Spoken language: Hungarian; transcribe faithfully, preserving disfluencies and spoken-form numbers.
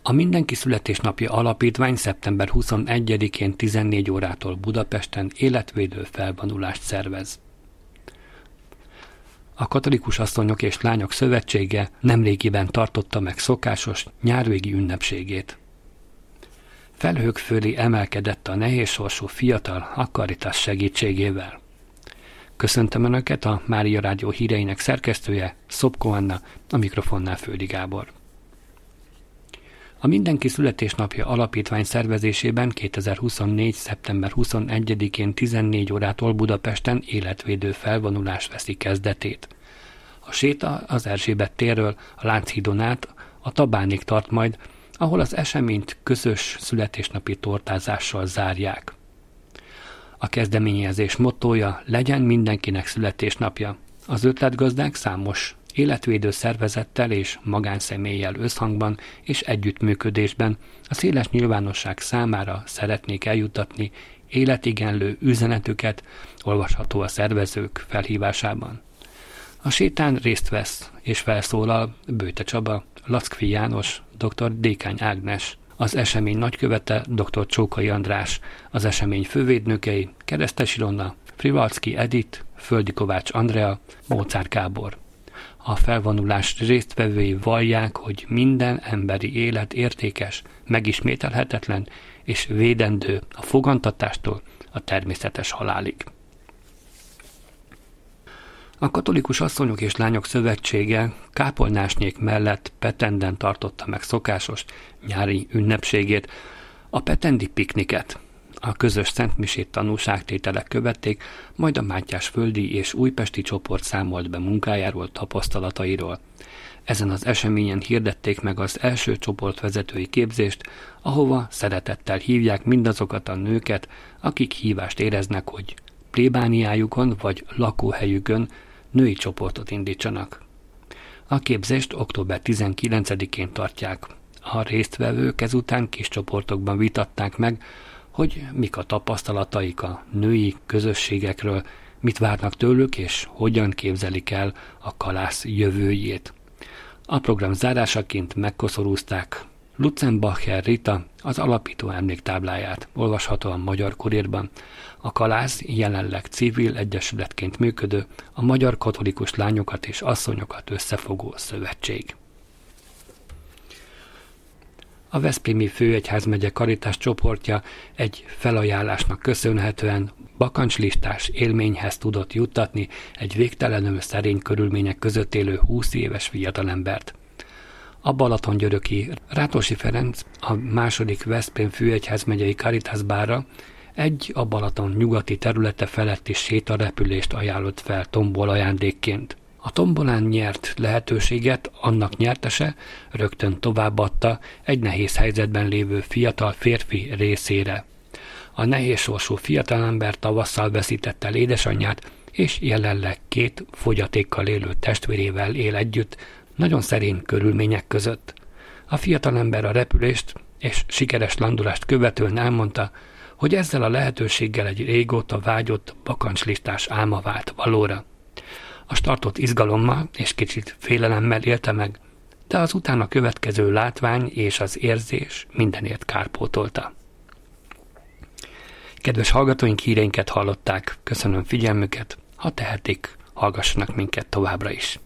A Mindenki Születésnapja Alapítvány szeptember huszonegyedikén tizennégy órától Budapesten életvédő felvonulást szervez. A Katolikus Asszonyok és Lányok Szövetsége nemrégiben tartotta meg szokásos nyárvégi ünnepségét. Felhők fölé emelkedett a nehézsorsú fiatal a Caritas segítségével. Köszöntöm Önöket, a Mária Rádió híreinek szerkesztője, Szopko Anna, a mikrofonnál Földi Gábor. A Mindenki Születésnapja Alapítvány szervezésében kétezer-huszonnégy. szeptember huszonegyedikén tizennégy órától Budapesten életvédő felvonulás veszi kezdetét. A séta az Erzsébet térről a Lánchídon át a Tabánig tart majd, ahol az eseményt közös születésnapi tortázással zárják. A kezdeményezés mottója: legyen mindenkinek születésnapja. Az ötletgazdák számos életvédő szervezettel és magánszemélyel összhangban és együttműködésben a széles nyilvánosság számára szeretnék eljuttatni életigenlő üzenetüket, olvasható a szervezők felhívásában. A sétán részt vesz és felszólal Bőte Csaba, Lackfi János, dr. Dékány Ágnes, az esemény nagykövete dr. Csókai András, az esemény fővédnökei Keresztes Ilona, Frivalczky Edith, Földi Kovács Andrea, Móczár Gábor. A felvonulás résztvevői vallják, hogy minden emberi élet értékes, megismételhetetlen és védendő a fogantatástól a természetes halálig. A Katolikus Asszonyok és Lányok Szövetsége kápolnásnyék mellett Petenden tartotta meg szokásos nyári ünnepségét, a petendi pikniket. A közös szentmisét tanúságtételek követték, majd a mátyásföldi és újpesti csoport számolt be munkájáról, tapasztalatairól. Ezen az eseményen hirdették meg az első csoportvezetői képzést, ahova szeretettel hívják mindazokat a nőket, akik hívást éreznek, hogy plébániájukon vagy lakóhelyükön női csoportot indítsanak. A képzést október tizenkilencedikén tartják. A résztvevők ezután kis csoportokban vitatták meg, hogy mik a tapasztalataik a női közösségekről, mit várnak tőlük és hogyan képzelik el a kalász jövőjét. A program zárásaként megkoszorúzták Lutzenbacher Rita az alapító emléktábláját, olvasható a Magyar Kurírban. A kalász jelenleg civil egyesületként működő, a Magyar Katolikus Lányokat és Asszonyokat összefogó szövetség. A Veszprémi Főegyházmegye Caritas csoportja egy felajánlásnak köszönhetően bakancslistás élményhez tudott juttatni egy végtelenül szerény körülmények között élő húsz éves fiatalembert. A balatongyöröki Rátósi Ferenc, a második Veszprém Főegyházmegyei Caritas bára egy a Balaton nyugati területe feletti sétarepülést ajánlott fel tombol ajándékként. A tombolán nyert lehetőséget annak nyertese rögtön továbbadta egy nehéz helyzetben lévő fiatal férfi részére. A nehézsorsú fiatalember tavasszal veszítette el édesanyját, és jelenleg két fogyatékkal élő testvérével él együtt, nagyon szerény körülmények között. A fiatalember a repülést és sikeres landulást követően elmondta, hogy ezzel a lehetőséggel egy régóta vágyott bakancslistás álma vált valóra. A startot izgalommal és kicsit félelemmel élte meg, de az utána következő látvány és az érzés mindenért kárpótolta. Kedves hallgatóink, híreinket hallották, köszönöm figyelmüket, ha tehetik, hallgassanak minket továbbra is.